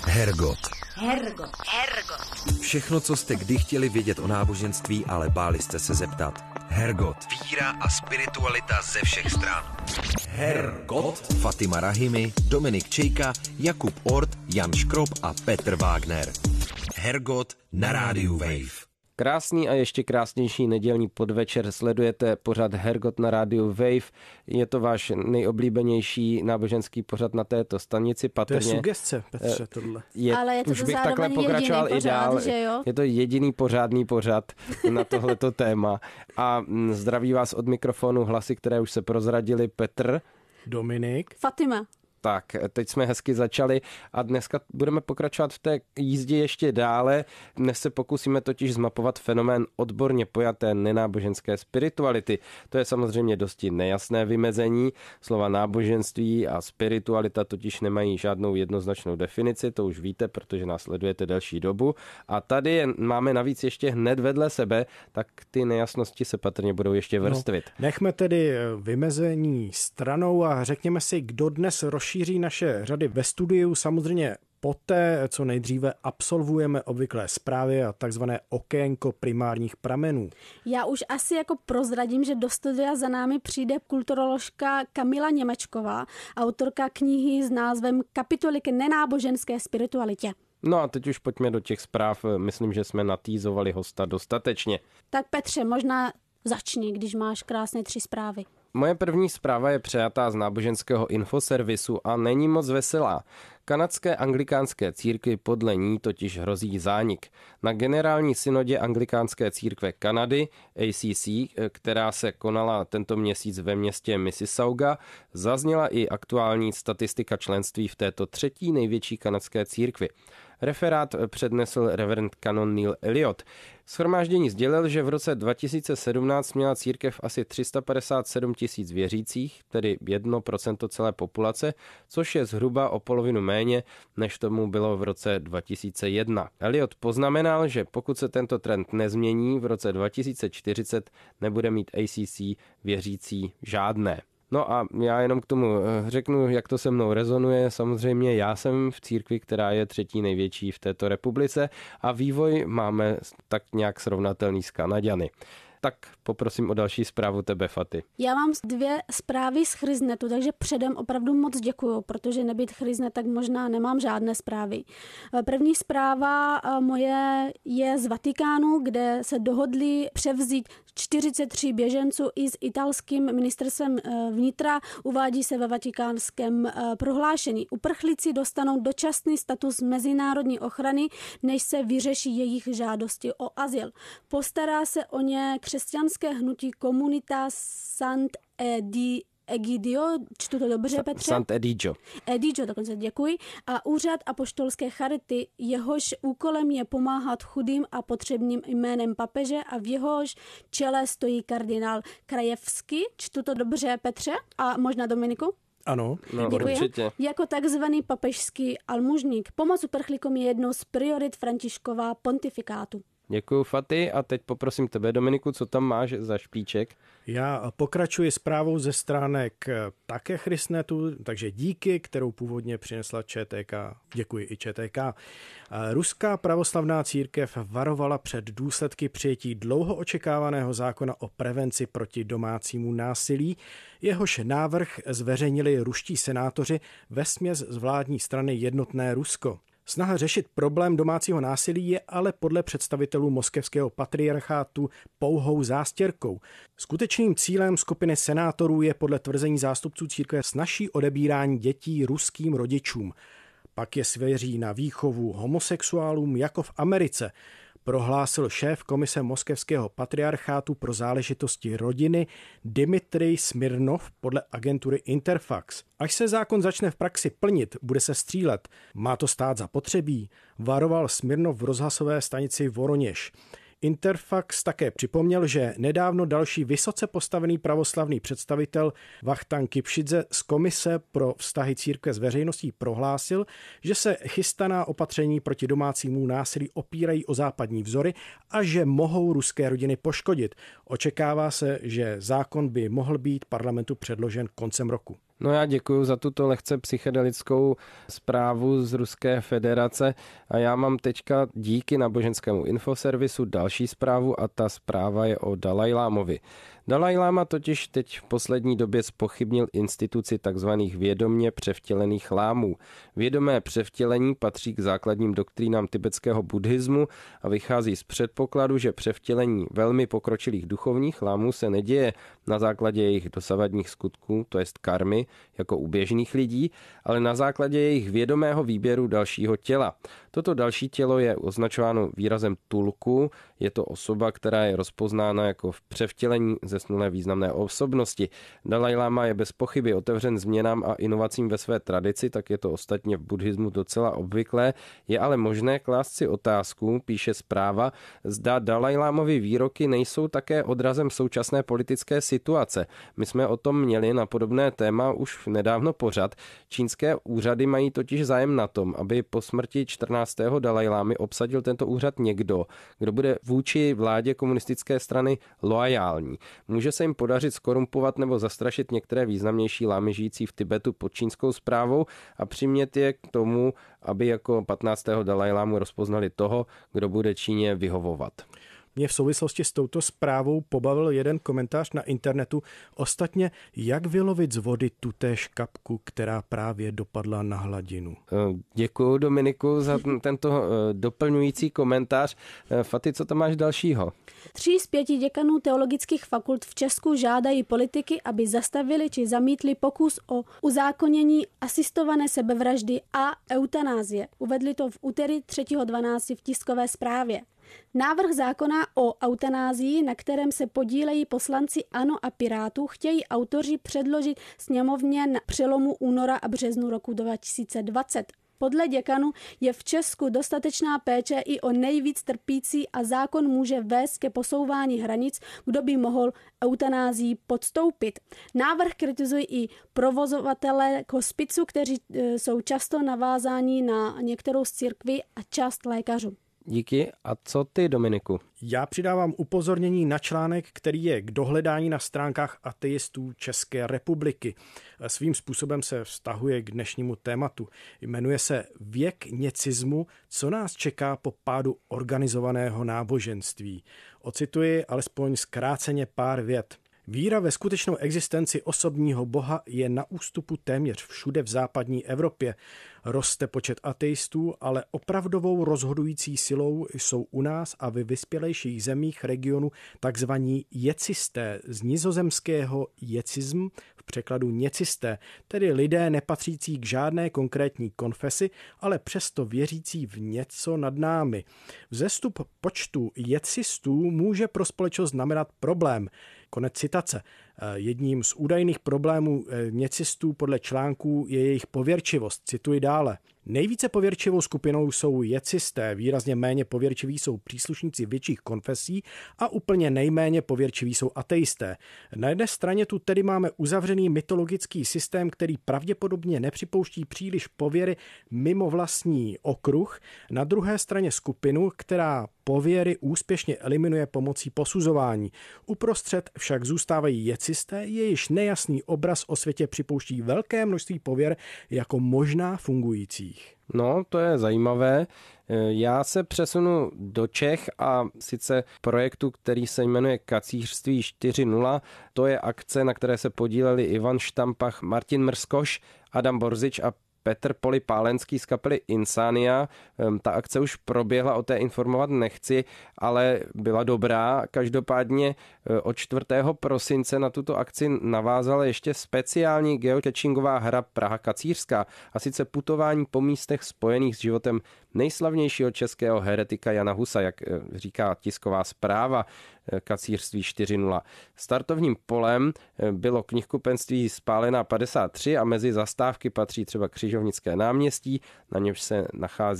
Hergot. Hergot. Všechno, co jste kdy chtěli vědět o náboženství, ale báli jste se zeptat. Hergot. Víra a spiritualita ze všech stran. Hergot. Fatima Rahimi, Dominik Čejka, Jakub Ort, Jan Škrob a Petr Wagner. Hergot na rádiu Wave. Krásný a ještě krásnější nedělní podvečer sledujete pořad Hergot na rádiu Wave. Je to váš nejoblíbenější náboženský pořad na této stanici. Patrně, to je sugestce, Petře, tohle. Ale je to už bych takhle pokračoval i dál. Že jo? Je to jediný pořádný pořad na tohleto téma. A zdraví vás od mikrofonu hlasy, které už se prozradili. Petr, Dominik, Fatima. Tak, teď jsme hezky začali a dneska budeme pokračovat v té jízdě ještě dále. Dnes se pokusíme totiž zmapovat fenomén odborně pojaté nenáboženské spirituality. To je samozřejmě dosti nejasné vymezení. Slova náboženství a spiritualita totiž nemají žádnou jednoznačnou definici, to už víte, protože nás sledujete delší dobu. A tady je máme navíc ještě hned vedle sebe, tak ty nejasnosti se patrně budou ještě vrstvit. No, nechme tedy vymezení stranou a řekněme si, kdo dnes rozšíří naše řady ve studiu. Samozřejmě poté, co nejdříve absolvujeme obvyklé zprávy a takzvané okénko primárních pramenů. Já už asi jako prozradím, že do studia za námi přijde kulturoložka Kamila Němečková, autorka knihy s názvem Kapitoly k nenáboženské spiritualitě. No a teď už pojďme do těch zpráv. Myslím, že jsme natýzovali hosta dostatečně. Tak Petře, možná začni, když máš krásné 3 zprávy. Moje první zpráva je přejatá z náboženského infoservisu a není moc veselá. Kanadské anglikánské církvi podle ní totiž hrozí zánik. Na generální synodě anglikánské církve Kanady, ACC, která se konala tento měsíc ve městě Mississauga, zazněla i aktuální statistika členství v této 3. největší kanadské církvi. Referát přednesl reverend kanon Neil Elliot. Shromáždění sdělil, že v roce 2017 měla církev asi 357 000 věřících, tedy 1% celé populace, což je zhruba o polovinu méně, než tomu bylo v roce 2001. Elliot poznamenal, že pokud se tento trend nezmění, v roce 2040 nebude mít ACC věřící žádné. No a já jenom k tomu řeknu, jak to se mnou rezonuje. Samozřejmě já jsem v církvi, která je 3. největší v této republice a vývoj máme tak nějak srovnatelný s Kanaďany. Tak poprosím o další zprávu tebe, Faty. Já mám 2 zprávy z Chryznetu, takže předem opravdu moc děkuju, protože nebýt Chryznet, tak možná nemám žádné zprávy. První zpráva moje je z Vatikánu, kde se dohodli převzít 43 běženců i s italským ministerstvem vnitra, uvádí se ve vatikánském prohlášení. Uprchlíci dostanou dočasný status mezinárodní ochrany, než se vyřeší jejich žádosti o azyl. Postará se o ně křesťanské hnutí Comunità Sant'Egidio, čtu to dobře, Petře? Sant'Egidio. Egidio, dokonce děkuji. A úřad apoštolské charity, jehož úkolem je pomáhat chudým a potřebným jménem papeže a v jehož čele stojí kardinál Krajewski. Čtu to dobře, Petře? A možná Dominiku? Ano. No, děkuji. Určitě. Jako takzvaný papežský almužník. Pomoc uprchlíkům je jednou z priorit Františkova pontifikátu. Děkuju, Faty, a teď poprosím tebe, Dominiku, co tam máš za špiček? Já pokračuji zprávou ze stránek také Chryznetu, takže díky, kterou původně přinesla ČTK. Děkuji i ČTK. Ruská pravoslavná církev varovala před důsledky přijetí dlouho očekávaného zákona o prevenci proti domácímu násilí. Jehož návrh zveřejnili ruští senátoři vesměs z vládní strany Jednotné Rusko. Snaha řešit problém domácího násilí je ale podle představitelů moskevského patriarchátu pouhou zástěrkou. Skutečným cílem skupiny senátorů je podle tvrzení zástupců církve snazší odebírání dětí ruským rodičům. Pak je svěří na výchovu homosexuálům jako v Americe, prohlásil šéf komise moskevského patriarchátu pro záležitosti rodiny Dmitrij Smirnov podle agentury Interfax. Až se zákon začne v praxi plnit, bude se střílet. Má to stát zapotřebí, varoval Smirnov v rozhlasové stanici Voroněž. Interfax také připomněl, že nedávno další vysoce postavený pravoslavný představitel Vachtan Kipšidze z Komise pro vztahy církve s veřejností prohlásil, že se chystaná opatření proti domácímu násilí opírají o západní vzory a že mohou ruské rodiny poškodit. Očekává se, že zákon by mohl být parlamentu předložen koncem roku. No já děkuji za tuto lehce psychedelickou zprávu z Ruské federace a já mám teďka díky náboženskému infoservisu další zprávu a ta zpráva je o Dalajlámovi. Dalajláma totiž teď v poslední době zpochybnil instituci takzvaných vědomě převtělených lámů. Vědomé převtělení patří k základním doktrínám tibetského buddhismu a vychází z předpokladu, že převtělení velmi pokročilých duchovních lámů se neděje na základě jejich dosavadních skutků, to jest karmy, jako u běžných lidí, ale na základě jejich vědomého výběru dalšího těla. Toto další tělo je označováno výrazem tulku, je to osoba, která je rozpoznána jako v převtělení zesnulé významné osobnosti. Dalajláma je bez pochyby otevřen změnám a inovacím ve své tradici, tak je to ostatně v buddhismu docela obvyklé. Je ale možné klást si otázku, píše zpráva, zda Dalajlámovy výroky nejsou také odrazem současné politické situace. My jsme o tom měli na podobné téma už nedávno pořad. Čínské úřady mají totiž zájem na tom, aby po smrti 14. Dalajlámy obsadil tento úřad někdo, kdo bude vůči vládě komunistické strany loajální. Může se jim podařit skorumpovat nebo zastrašit některé významnější lámy žijící v Tibetu pod čínskou správou a přimět je k tomu, aby jako 15. Dalajlámu rozpoznali toho, kdo bude Číně vyhovovat. Mě v souvislosti s touto zprávou pobavil jeden komentář na internetu. Ostatně, jak vylovit z vody tutéž kapku, která právě dopadla na hladinu. Děkuji, Dominiku, za tento doplňující komentář. Fati, co tam máš dalšího? 3 z 5 děkanů teologických fakult v Česku žádají politiky, aby zastavili či zamítli pokus o uzákonění asistované sebevraždy a eutanázie. Uvedli to v úterý 3.12. v tiskové zprávě. Návrh zákona o eutanázii, na kterém se podílejí poslanci ANO a Pirátů, chtějí autoři předložit sněmovně na přelomu února a březnu roku 2020. Podle děkanů je v Česku dostatečná péče i o nejvíc trpící a zákon může vést ke posouvání hranic, kdo by mohl eutanázii podstoupit. Návrh kritizují i provozovatelé hospicu, kteří jsou často navázáni na některou z církví a část lékařů. Díky. A co ty, Dominiku? Já přidávám upozornění na článek, který je k dohledání na stránkách ateistů České republiky. Svým způsobem se vztahuje k dnešnímu tématu. Jmenuje se Věk něcismu, co nás čeká po pádu organizovaného náboženství. Ocituji alespoň zkráceně pár vět. Víra ve skutečnou existenci osobního boha je na ústupu téměř všude v západní Evropě. Roste počet ateistů, ale opravdovou rozhodující silou jsou u nás a ve vyspělejších zemích regionu takzvaní jecisté, z nizozemského jecism, v překladu něcisté, tedy lidé nepatřící k žádné konkrétní konfesi, ale přesto věřící v něco nad námi. Vzestup počtu jecistů může pro společnost znamenat problém. Konec citace. Jedním z údajných problémů něcistů podle článků je jejich pověrčivost. Cituji dále. Nejvíce pověrčivou skupinou jsou jecisté, výrazně méně pověrčiví jsou příslušníci větších konfesí a úplně nejméně pověrčiví jsou ateisté. Na jedné straně tu tedy máme uzavřený mytologický systém, který pravděpodobně nepřipouští příliš pověry mimo vlastní okruh, na druhé straně skupinu, která pověry úspěšně eliminuje pomocí posuzování. Uprostřed však zůstávají jecisté, jejichž nejasný obraz o světě připouští velké množství pověr jako možná fungujících. No, to je zajímavé. Já se přesunu do Čech a sice projektu, který se jmenuje Kacířství 4.0. To je akce, na které se podíleli Ivan Štampach, Martin Mrskoš, Adam Borzič a Petr Polipálenský z kapely Insania. Ta akce už proběhla, o té informovat nechci, ale byla dobrá. Každopádně od 4. prosince na tuto akci navázala ještě speciální geocachingová hra Praha kacířská, a sice putování po místech spojených s životem nejslavnějšího českého heretika Jana Husa, jak říká tisková zpráva Kacířství 4.0. Startovním polem bylo knihkupenství Spálená 53 a mezi zastávky patří třeba Křižovnické náměstí, na němž se nachází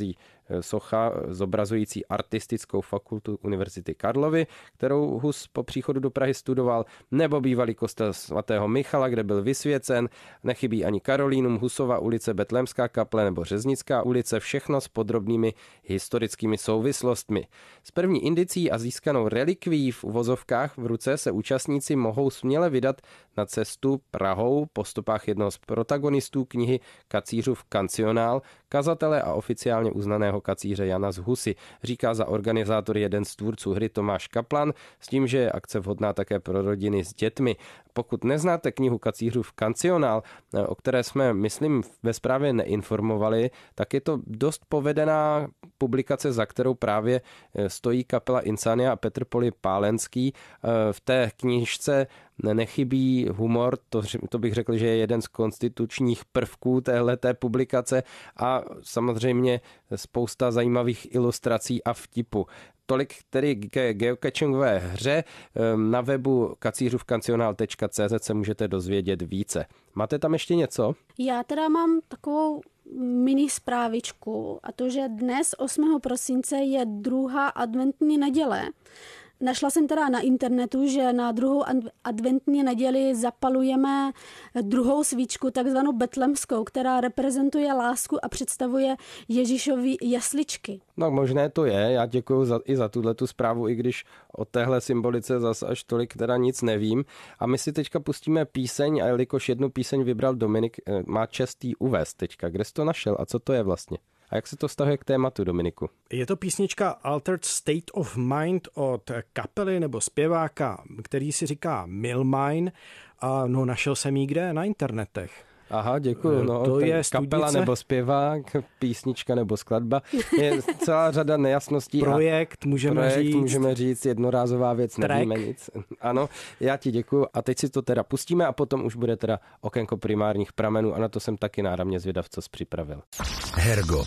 socha zobrazující artistickou fakultu Univerzity Karlovy, kterou Hus po příchodu do Prahy studoval, nebo bývalý kostel svatého Michala, kde byl vysvěcen. Nechybí ani Karolínum, Husova ulice, Betlémská kaple nebo Řeznická ulice, všechno s podrobnými historickými souvislostmi. Z první indicí a získanou relikví v uvozovkách v ruce se účastníci mohou směle vydat na cestu Prahou po stopách jednoho z protagonistů knihy Kacířův kancionál, kazatele a oficiálně uznaného kacíře Jana z Husy, říká za organizátory jeden z tvůrců hry Tomáš Kaplan, s tím, že je akce vhodná také pro rodiny s dětmi. Pokud neznáte knihu Kacířův kancionál, o které jsme, myslím, ve zprávě neinformovali, tak je to dost povedená publikace, za kterou právě stojí kapela Insania a Petr Poli Pálenský. V té knížce nechybí humor, to bych řekl, že je jeden z konstitučních prvků téhleté publikace a samozřejmě spousta zajímavých ilustrací a vtipu. Tolik tedy ke geocachingové hře. Na webu kacířůvkancionál.cz se můžete dozvědět více. Máte tam ještě něco? Já teda mám takovou mini zprávičku a to, že dnes 8. prosince je druhá adventní neděle. Našla jsem teda na internetu, že na druhou adventní neděli zapalujeme druhou svíčku, takzvanou betlemskou, která reprezentuje lásku a představuje Ježíšovy jesličky. No možné to je, já děkuji i za tuhletu zprávu, i když o téhle symbolice zas až tolik teda nic nevím. A my si teďka pustíme píseň, a jelikož jednu píseň vybral Dominik, má čest jí uvést teďka. Kde jsi to našel a co to je vlastně? A jak se to vztahuje k tématu, Dominiku? Je to písnička Altered State of Mind od kapely nebo zpěváka, který si říká Milmine. A no, našel jsem ji kde? Na internetech. Aha, děkuju. No, to je kapela studnice, nebo zpěvák, písnička nebo skladba. Je celá řada nejasností. Projekt, můžeme říct, jednorázová věc, track. Nevíme nic. Ano, já ti děkuju. A teď si to teda pustíme a potom už bude teda okénko primárních pramenů a na to jsem taky náramně zvědav, co jsi připravil. Hergot.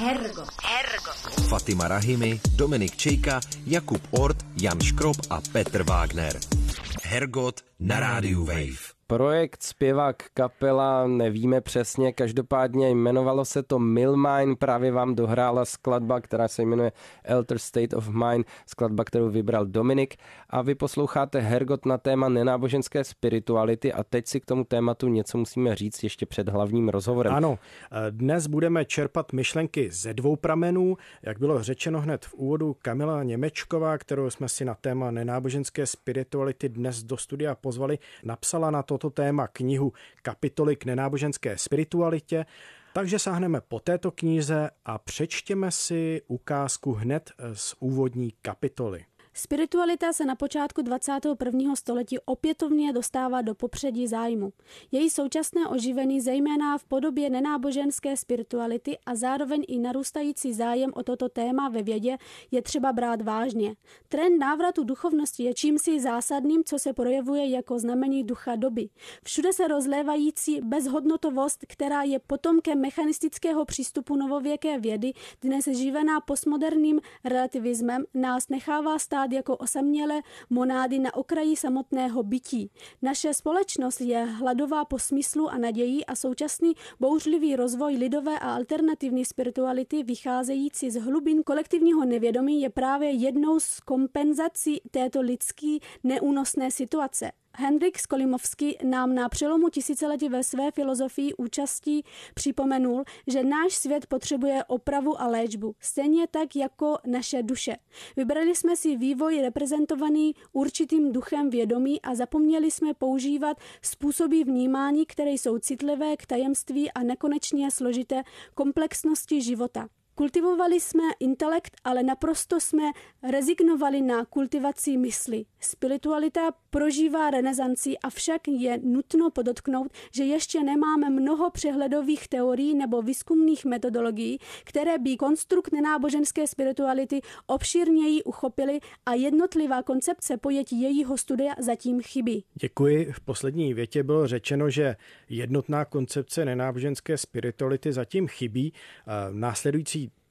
Fatima Rahimi, Dominik Čejka, Jakub Ort, Jan Škrob a Petr Wagner. Hergot na rádiu Wave. Projekt, zpěvák, kapela, nevíme přesně, každopádně jmenovalo se to Milmine, právě vám dohrála skladba, která se jmenuje Altered State of Mind, skladba, kterou vybral Dominik a vy posloucháte Hergot na téma nenáboženské spirituality a teď si k tomu tématu něco musíme říct ještě před hlavním rozhovorem. Ano, dnes budeme čerpat myšlenky ze dvou pramenů, jak bylo řečeno hned v úvodu. Kamila Němečková, kterou jsme si na téma nenáboženské spirituality dnes do studia pozvali, napsala na toto téma knihu Kapitoly k nenáboženské spiritualitě, takže sáhneme po této knize a přečtěme si ukázku hned z úvodní kapitoly. Spiritualita se na počátku 21. století opětovně dostává do popředí zájmu. Její současné oživení zejména v podobě nenáboženské spirituality a zároveň i narůstající zájem o toto téma ve vědě je třeba brát vážně. Trend návratu duchovnosti je čímsi zásadním, co se projevuje jako znamení ducha doby. Všude se rozlévající bezhodnotovost, která je potomkem mechanistického přístupu novověké vědy, dnes živená postmoderním relativismem, nás nechává stát jako osamělé monády na okraji samotného bytí. Naše společnost je hladová po smyslu a naději a současný bouřlivý rozvoj lidové a alternativní spirituality vycházející z hlubin kolektivního nevědomí je právě jednou z kompenzací této lidské neúnosné situace. Henryk Skolimovský nám na přelomu tisíciletí ve své filozofii účastí připomenul, že náš svět potřebuje opravu a léčbu, stejně tak jako naše duše. Vybrali jsme si vývoj reprezentovaný určitým duchem vědomí a zapomněli jsme používat způsoby vnímání, které jsou citlivé k tajemství a nekonečně složité komplexnosti života. Kultivovali jsme intelekt, ale naprosto jsme rezignovali na kultivaci mysli. Spiritualita prožívá renesanci, avšak je nutno podotknout, že ještě nemáme mnoho přehledových teorií nebo výzkumných metodologií, které by konstrukt nenáboženské spirituality obšírněji uchopily a jednotlivá koncepce pojetí jejího studia zatím chybí. Děkuji. V poslední větě bylo řečeno, že jednotná koncepce nenáboženské spirituality zatím chybí. Následující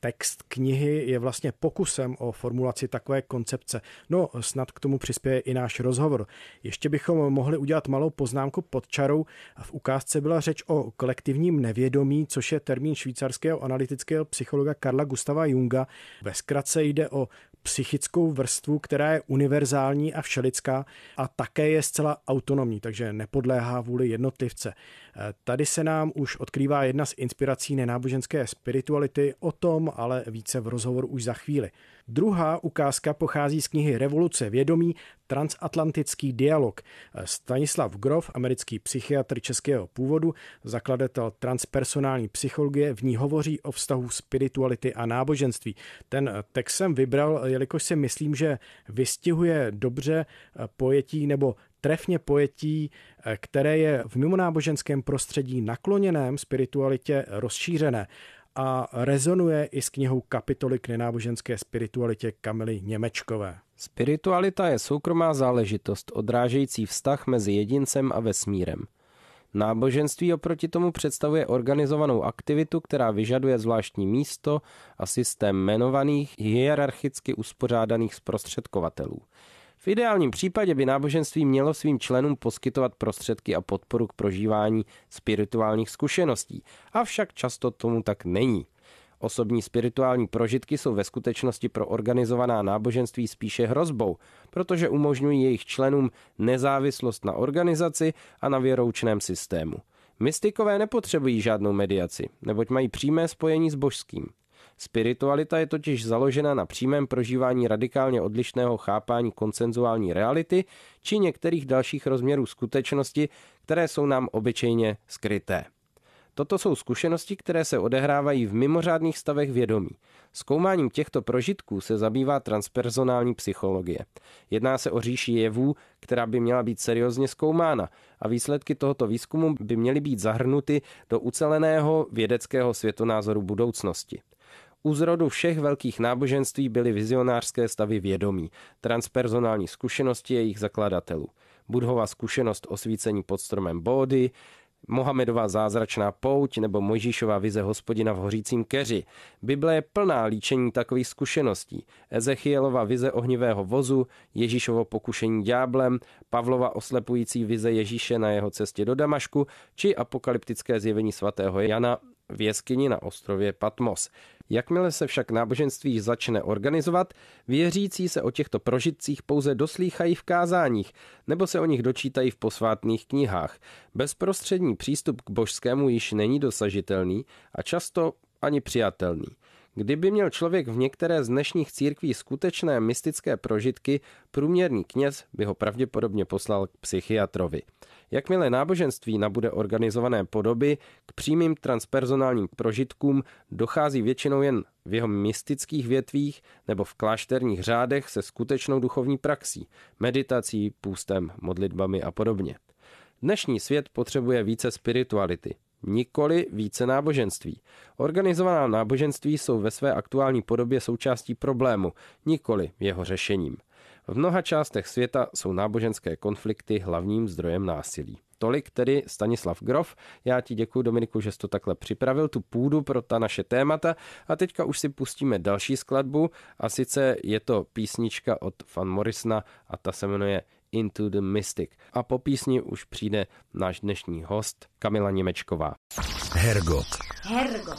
text knihy je vlastně pokusem o formulaci takové koncepce. No, snad k tomu přispěje i náš rozhovor. Ještě bychom mohli udělat malou poznámku pod čarou. V ukázce byla řeč o kolektivním nevědomí, což je termín švýcarského analytického psychologa Carla Gustava Junga. Ve zkratce jde o psychickou vrstvu, která je univerzální a všelidská a také je zcela autonomní, takže nepodléhá vůli jednotlivce. Tady se nám už odkrývá jedna z inspirací nenáboženské spirituality, o tom ale více v rozhovoru už za chvíli. Druhá ukázka pochází z knihy Revoluce vědomí, transatlantický dialog. Stanislav Grof, americký psychiatr českého původu, zakladatel transpersonální psychologie, v ní hovoří o vztahu spirituality a náboženství. Ten text jsem vybral, jelikož si myslím, že vystihuje dobře pojetí nebo trefně pojetí, které je v mimonáboženském prostředí nakloněném spiritualitě rozšířené a rezonuje i s knihou Kapitoly k nenáboženské spiritualitě Kamily Němečkové. Spiritualita je soukromá záležitost odrážející vztah mezi jedincem a vesmírem. Náboženství oproti tomu představuje organizovanou aktivitu, která vyžaduje zvláštní místo a systém jmenovaných hierarchicky uspořádaných zprostředkovatelů. V ideálním případě by náboženství mělo svým členům poskytovat prostředky a podporu k prožívání spirituálních zkušeností, avšak často tomu tak není. Osobní spirituální prožitky jsou ve skutečnosti pro organizovaná náboženství spíše hrozbou, protože umožňují jejich členům nezávislost na organizaci a na věroučném systému. Mystikové nepotřebují žádnou mediaci, neboť mají přímé spojení s božským. Spiritualita je totiž založena na přímém prožívání radikálně odlišného chápání konsenzuální reality či některých dalších rozměrů skutečnosti, které jsou nám obyčejně skryté. Toto jsou zkušenosti, které se odehrávají v mimořádných stavech vědomí. Zkoumáním těchto prožitků se zabývá transpersonální psychologie. Jedná se o říši jevů, která by měla být seriózně zkoumána a výsledky tohoto výzkumu by měly být zahrnuty do uceleného vědeckého světonázoru budoucnosti. U zrodu všech velkých náboženství byly vizionářské stavy vědomí, transpersonální zkušenosti jejich zakladatelů. Budhova zkušenost osvícení pod stromem Bódhi, Mohamedova zázračná pouť nebo Mojžíšova vize Hospodina v hořícím keři. Bible je plná líčení takových zkušeností. Ezechielova vize ohnivého vozu, Ježíšovo pokušení ďáblem, Pavlova oslepující vize Ježíše na jeho cestě do Damašku či apokalyptické zjevení svatého Jana v jeskyni na ostrově Patmos. Jakmile se však náboženství začne organizovat, věřící se o těchto prožitcích pouze doslýchají v kázáních nebo se o nich dočítají v posvátných knihách. Bezprostřední přístup k božskému již není dosažitelný a často ani přijatelný. Kdyby měl člověk v některé z dnešních církví skutečné mystické prožitky, průměrný kněz by ho pravděpodobně poslal k psychiatrovi. Jakmile náboženství nabude organizované podoby, k přímým transpersonálním prožitkům dochází většinou jen v jeho mystických větvích nebo v klášterních řádech se skutečnou duchovní praxí, meditací, půstem, modlitbami a podobně. Dnešní svět potřebuje více spirituality, nikoli více náboženství. Organizovaná náboženství jsou ve své aktuální podobě součástí problému, nikoli jeho řešením. V mnoha částech světa jsou náboženské konflikty hlavním zdrojem násilí. Tolik tedy Stanislav Grof. Já ti děkuji, Dominiku, že jsi to takhle připravil, tu půdu pro ta naše témata. A teďka už si pustíme další skladbu a sice je to písnička od Van Morrisona a ta se jmenuje Into the Mystic. A po písni už přijde náš dnešní host Kamila Němečková. Hergot. Hergot.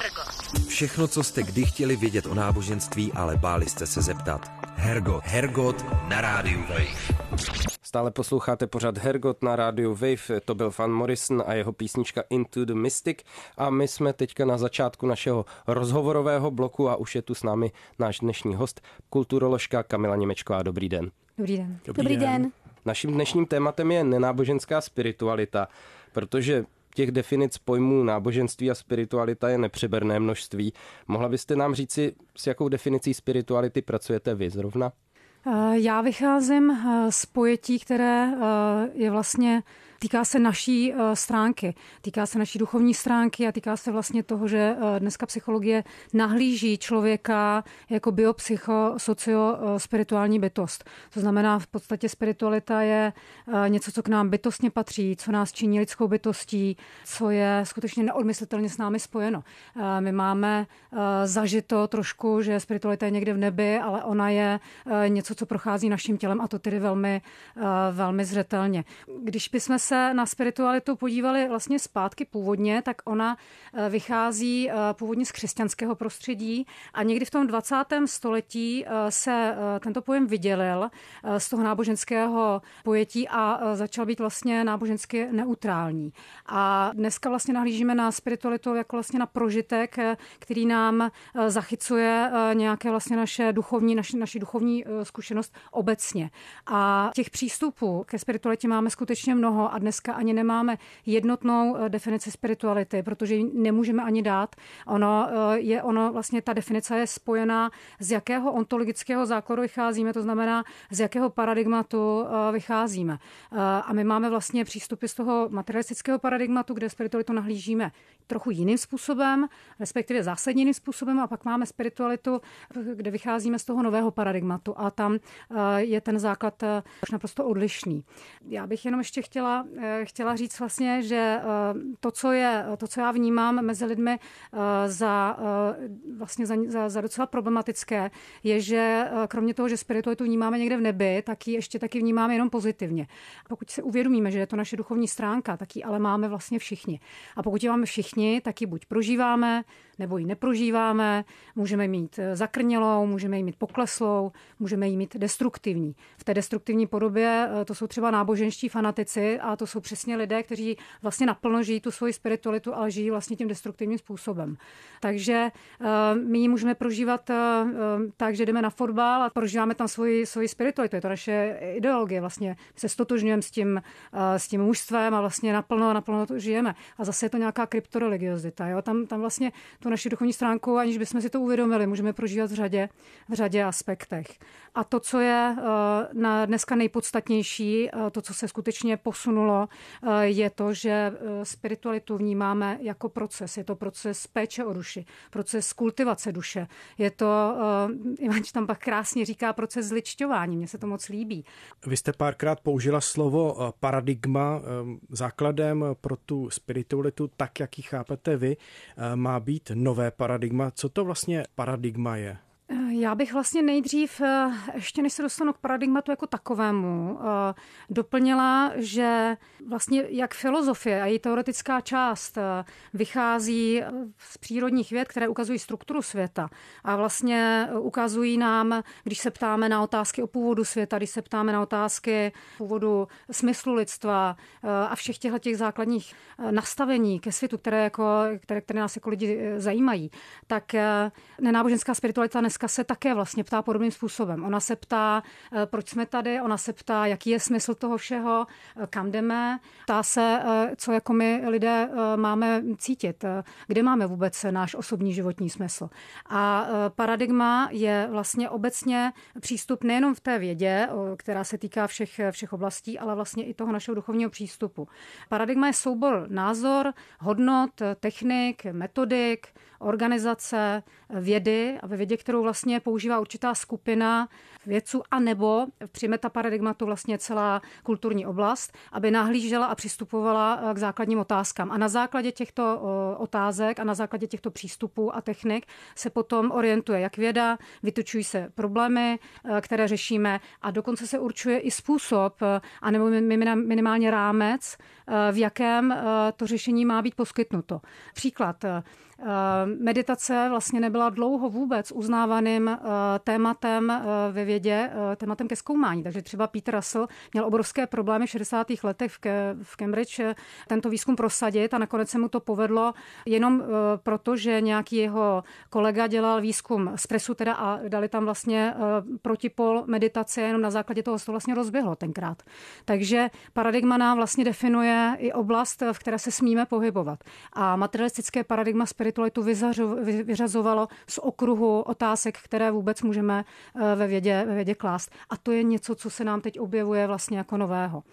Všechno, co jste kdy chtěli vědět o náboženství, ale báli jste se zeptat. Hergot na rádiu Wave. Stále posloucháte pořad Hergot na rádiu Wave, to byl Van Morrison a jeho písnička Into the Mystic a my jsme teďka na začátku našeho rozhovorového bloku a už je tu s námi náš dnešní host, kulturoložka Kamila Němečková. Dobrý den. Dobrý den. Dobrý den. Naším dnešním tématem je nenáboženská spiritualita, protože těch definic pojmů náboženství a spiritualita je nepřeberné množství. Mohla byste nám říci, s jakou definicí spirituality pracujete vy zrovna? Já vycházím z pojetí, které je vlastně týká se naší stránky, týká se naší duchovní stránky a týká se vlastně toho, že dneska psychologie nahlíží člověka jako biopsycho-socio-spirituální bytost. To znamená, v podstatě spiritualita je něco, co k nám bytostně patří, co nás činí lidskou bytostí, co je skutečně neodmyslitelně s námi spojeno. My máme zažito trošku, že spiritualita je někde v nebi, ale ona je něco, co prochází naším tělem a to tedy velmi, velmi zřetelně. Když bychom se na spiritualitu podívali vlastně zpátky původně, tak ona vychází původně z křesťanského prostředí a někdy v tom 20. století se tento pojem vydělil z toho náboženského pojetí a začal být vlastně nábožensky neutrální. A dneska vlastně nahlížíme na spiritualitu jako vlastně na prožitek, který nám zachycuje nějaké vlastně naši duchovní zkušenost obecně. A těch přístupů ke spiritualitě máme skutečně mnoho a dneska ani nemáme jednotnou definici spirituality, protože ji nemůžeme ani dát. Vlastně ta definice je spojená, z jakého ontologického základu vycházíme, to znamená, z jakého paradigmatu vycházíme. A my máme vlastně přístupy z toho materialistického paradigmatu, kde spiritualitu nahlížíme trochu jiným způsobem, respektive zásadně jiným způsobem, a pak máme spiritualitu, kde vycházíme z toho nového paradigmatu a tam je ten základ už naprosto odlišný. Já bych jenom ještě chtěla říct vlastně, že to, co já vnímám mezi lidmi za docela problematické, je, že kromě toho, že spiritualitu vnímáme někde v nebi, tak ji ještě taky vnímáme jenom pozitivně. Pokud si uvědomíme, že je to naše duchovní stránka, tak ji ale máme vlastně všichni. A pokud ji máme všichni, tak ji buď prožíváme, nebo ji neprožíváme, můžeme ji mít zakrnělou, můžeme ji mít pokleslou, můžeme ji mít destruktivní. V té destruktivní podobě to jsou třeba náboženští fanatici a to jsou přesně lidé, kteří vlastně naplno žijí tu svoji spiritualitu, ale žijí vlastně tím destruktivním způsobem. Takže my ji můžeme prožívat tak, že jdeme na fotbal a prožíváme tam svoji spiritualitu. Je to naše ideologie, vlastně se stotožňujeme s tím mužstvem a vlastně naplno to žijeme. A zase je to nějaká kryptoreligiozita. Jo? Tam vlastně tu naši duchovní stránku, aniž bychom si to uvědomili, můžeme prožívat v řadě aspektech. A to, co je dneska nejpodstatnější, to, co se skutečně posunulo, je to, že spiritualitu vnímáme jako proces. Je to proces péče o duši, proces kultivace duše. Je to, Ivanč tam pak krásně říká, proces zličťování. Mně se to moc líbí. Vy jste párkrát použila slovo paradigma. Základem pro tu spiritualitu, tak jak ji chápete vy, má být nové paradigma. Co to vlastně paradigma je? Já bych vlastně nejdřív, ještě než se dostanu k paradigmatu jako takovému, doplnila, že vlastně jak filozofie a její teoretická část vychází z přírodních věd, které ukazují strukturu světa a vlastně ukazují nám, když se ptáme na otázky o původu světa, když se ptáme na otázky původu smyslu lidstva a všech těch základních nastavení ke světu, které nás jako lidi zajímají, tak nenáboženská spiritualita dneska se také vlastně ptá podobným způsobem. Ona se ptá, proč jsme tady, ona se ptá, jaký je smysl toho všeho, kam jdeme, ptá se, co jako my lidé máme cítit, kde máme vůbec náš osobní životní smysl. A paradigma je vlastně obecně přístup nejenom v té vědě, která se týká všech oblastí, ale vlastně i toho našeho duchovního přístupu. Paradigma je soubor názor, hodnot, technik, metodik, organizace, vědy a ve vědě, kterou vlastně používá určitá skupina vědců, anebo při metaparadigmatu vlastně celá kulturní oblast, aby nahlížela a přistupovala k základním otázkám. A na základě těchto otázek a na základě těchto přístupů a technik se potom orientuje jak věda, vytyčují se problémy, které řešíme a dokonce se určuje i způsob, anebo minimálně rámec, v jakém to řešení má být poskytnuto. Příklad. Meditace vlastně nebyla dlouho vůbec uznávaným tématem ve vědě, tématem ke zkoumání. Takže třeba Peter Russell měl obrovské problémy v 60. letech v Cambridge tento výzkum prosadit a nakonec se mu to povedlo jenom proto, že nějaký jeho kolega dělal výzkum z presu teda a dali tam vlastně protipol meditace, jenom na základě toho se to vlastně rozběhlo tenkrát. Takže paradigma nám vlastně definuje i oblast, v které se smíme pohybovat. A materialistické paradigma spirituality spiritualitu vyřazovalo z okruhu otázek, které vůbec můžeme ve vědě klást. A to je něco, co se nám teď objevuje vlastně jako nového.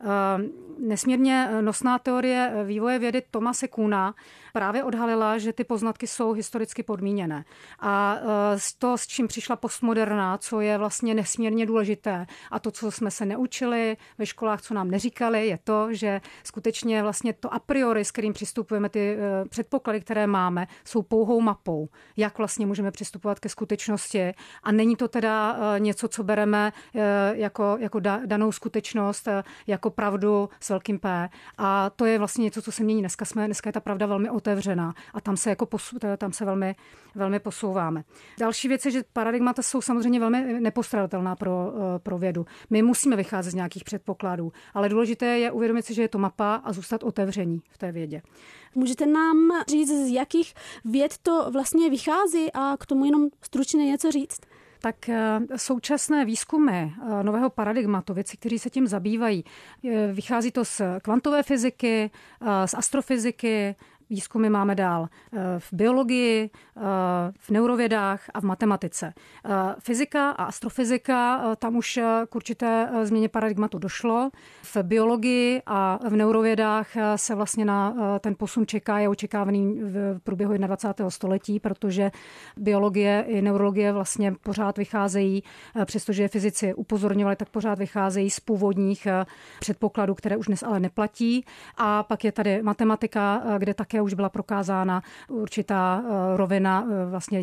Nesmírně nosná teorie vývoje vědy Thomase Kuhna právě odhalila, že ty poznatky jsou historicky podmíněné. A to, s čím přišla postmoderna, co je vlastně nesmírně důležité, a to, co jsme se neučili ve školách, co nám neříkali, je to, že skutečně vlastně to a priori, s kterým přistupujeme, ty předpoklady, které máme, jsou pouhou mapou, jak vlastně můžeme přistupovat ke skutečnosti. A není to teda něco, co bereme jako danou skutečnost, jako pravdu s velkým P. A to je vlastně něco, co se mění. Dneska je ta pravda velmi otevřená a tam se velmi, velmi posouváme. Další věc je, že paradigmata jsou samozřejmě velmi nepostradatelná pro vědu. My musíme vycházet z nějakých předpokladů, ale důležité je uvědomit si, že je to mapa a zůstat otevření v té vědě. Můžete nám říct, z jakých věd to vlastně vychází a k tomu jenom stručně něco říct? Tak současné výzkumy nového paradigmatu, věci, kteří se tím zabývají, vychází to z kvantové fyziky, z astrofyziky, výzkumy máme dál v biologii, v neurovědách a v matematice. Fyzika a astrofyzika, tam už k určité změně paradigmatu došlo. V biologii a v neurovědách se vlastně na ten posun čeká, je očekávaný v průběhu 21. století, protože biologie i neurologie vlastně pořád vycházejí, přestože fyzici upozorňovali, tak pořád vycházejí z původních předpokladů, které už dnes ale neplatí. A pak je tady matematika, kde také už byla prokázána určitá rovina, vlastně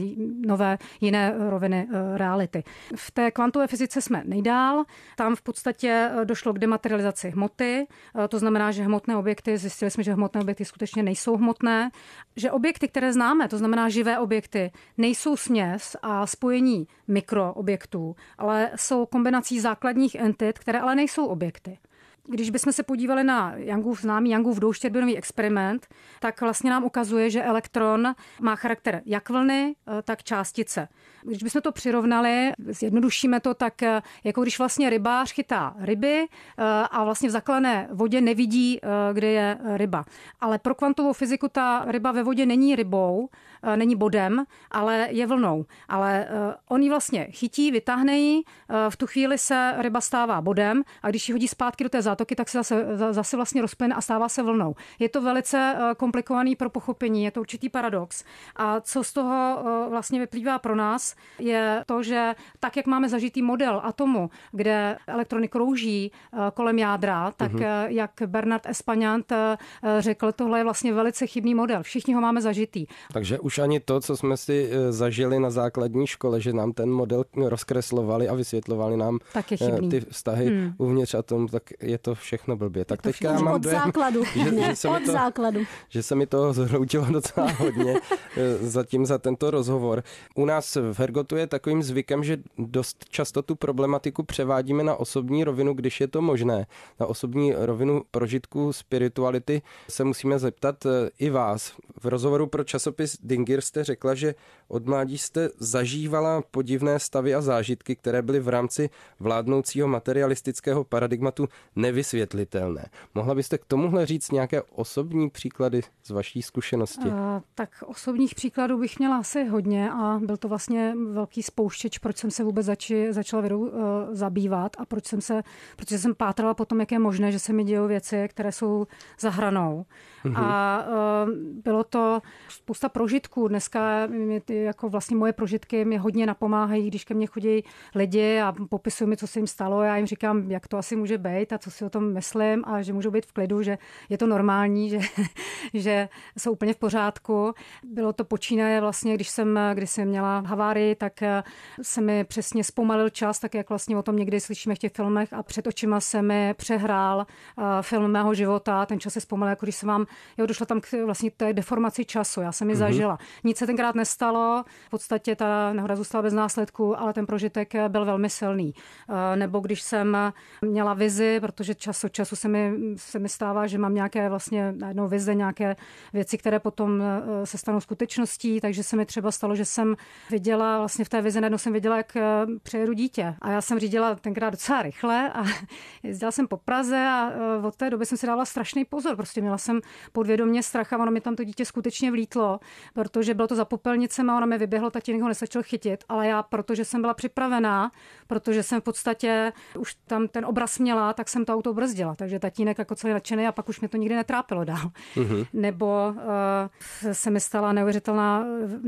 jiné roviny reality. V té kvantové fyzice jsme nejdál. Tam v podstatě došlo k dematerializaci hmoty. To znamená, že hmotné objekty, zjistili jsme, že hmotné objekty skutečně nejsou hmotné, že objekty, které známe, to znamená živé objekty, nejsou směs a spojení mikroobjektů, ale jsou kombinací základních entit, které ale nejsou objekty. Když bychom se podívali na známý Youngův douštěrbinový experiment, tak vlastně nám ukazuje, že elektron má charakter jak vlny, tak částice. Když bychom to přirovnali, zjednodušíme to tak, jako když vlastně rybář chytá ryby a vlastně v zaklané vodě nevidí, kde je ryba. Ale pro kvantovou fyziku ta ryba ve vodě není rybou, není bodem, ale je vlnou. Ale on ji vlastně chytí, vytáhne ji, v tu chvíli se ryba stává bodem a když ji hodí zpátky do té zátoky, tak se zase vlastně rozplyne a stává se vlnou. Je to velice komplikovaný pro pochopení, je to určitý paradox. A co z toho vlastně vyplývá pro nás, je to, že tak, jak máme zažitý model atomu, kde elektrony krouží kolem jádra, tak jak Bernard Espagnant řekl, tohle je vlastně velice chybný model. Všichni ho máme zažitý. Takže už ani to, co jsme si zažili na základní škole, že nám ten model rozkreslovali a vysvětlovali nám ty vztahy uvnitř atomu, tak je to všechno blbě. Tak teďka mám od základu. Že se mi to zhroutilo docela hodně zatím za tento rozhovor. U nás v Hergotu je takovým zvykem, že dost často tu problematiku převádíme na osobní rovinu, když je to možné. Na osobní rovinu prožitku spirituality se musíme zeptat i vás. V rozhovoru pro časopis Dingir jste řekla, že od mládí jste zažívala podivné stavy a zážitky, které byly v rámci vládnoucího materialistického paradigmatu nevysvětlitelné. Mohla byste k tomuhle říct nějaké osobní příklady z vaší zkušenosti? Tak osobních příkladů bych měla asi hodně a byl to vlastně velký spouštěč, proč jsem se vůbec začala vědou zabývat a protože jsem pátrala po tom, jak je možné, že se mi dějou věci, které jsou za hranou. A bylo to spousta prožitků. Dneska jako vlastně moje prožitky mi hodně napomáhají, když ke mně chodí lidi a popisují mi, co se jim stalo. Já jim říkám, jak to asi může být a co si o tom myslím a že můžou být v klidu, že je to normální, že jsou úplně v pořádku. Bylo to počínaje vlastně, když jsem měla havárii, tak se mi přesně zpomalil čas, tak jak vlastně o tom někdy slyšíme v těch filmech a před očima se mi přehrál film mého života. Ten čas se zpomalil, jako když se vám, došlo tam k vlastně té deformaci času. Já jsem ji zažila. Nic se tenkrát nestalo, v podstatě ta nehoda zůstala bez následků, ale ten prožitek byl velmi silný. Nebo když jsem měla vizi, protože že čas od času se mi stává, že mám nějaké vlastně najednou vize, nějaké věci, které potom se stanou skutečností, takže se mi třeba stalo, že jsem viděla, vlastně v té vizi najednou jsem viděla, jak přejedu dítě. A já jsem řídila tenkrát docela rychle a jezdila jsem po Praze a od té doby jsem si dávala strašný pozor. Prostě měla jsem podvědomě strach a ono mi tam to dítě skutečně vlítlo, protože bylo to za popelnicem a ono mi vyběhlo, tatínek ho nestačil chytit, ale já, protože jsem byla připravená, protože jsem v podstatě už tam ten obraz měla, tak jsem to auto brzdila. Takže tatínek jako celý nadšený a pak už mě to nikdy netrápilo dál. Mm-hmm. Nebo se mi stala neuvěřitelná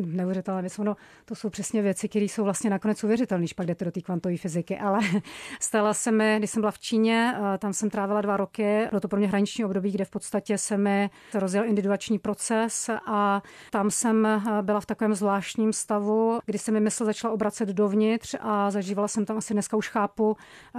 věc. To jsou přesně věci, které jsou vlastně nakonec uvěřitelné, když pak jdete do té kvantové fyziky. Ale stala se mi, když jsem byla v Číně, tam jsem trávila 2 roky, bylo to pro mě hraniční období, kde v podstatě se mi rozjel individuační proces a tam jsem byla v takovém zvláštním stavu, kdy se mi mysl začala obracet dovnitř a zažívala jsem tam, asi dneska už chápu,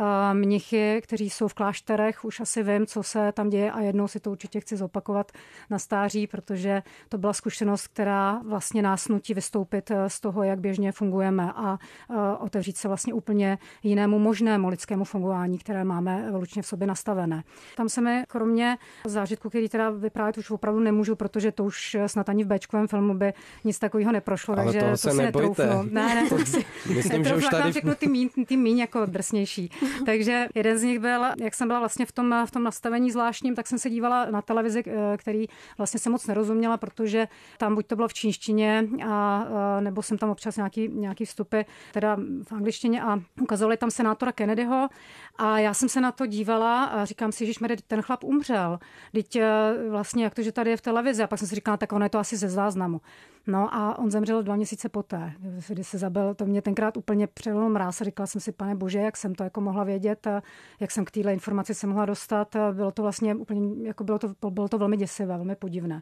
mnichy, kteří jsou v klášterech, už asi vím, co se tam děje a jednou si to určitě chci zopakovat na stáří, protože to byla zkušenost, která vlastně nás nutí vystoupit z toho, jak běžně fungujeme a otevřít se vlastně úplně jinému možnému lidskému fungování, které máme evolučně v sobě nastavené. Tam se mi kromě zážitku, který teda vyprávět už opravdu nemůžu, protože to už snad ani v béčkovém filmu by nic takového neprošlo, ale takže to si netroufnu. Ne, to si myslím, že už tady řeknu ty míň jako drsnější. Takže jeden z nich byl, jak jsem byla vlastně v tom nastavení zvláštním, tak jsem se dívala na televizi, který vlastně jsem moc nerozuměla, protože tam buď to bylo v čínštině, a nebo jsem tam občas nějaký vstupy teda v angličtině a ukazovali tam senátora Kennedyho a já jsem se na to dívala a říkám si, že ten chlap umřel. Teď vlastně jak to, že tady je v televizi a pak jsem si říkala, tak ono je to asi ze záznamu. No a on zemřel 2 měsíce poté, kdy se zabil. To mě tenkrát úplně přelil mráz a říkala jsem si, pane bože, jak jsem to jako mohla vědět, jak jsem k téhle informaci se mohla dostat. Bylo to vlastně úplně, jako bylo to velmi děsivé, velmi podivné.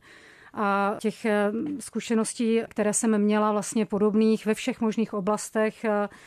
A těch zkušeností, které jsem měla vlastně podobných ve všech možných oblastech,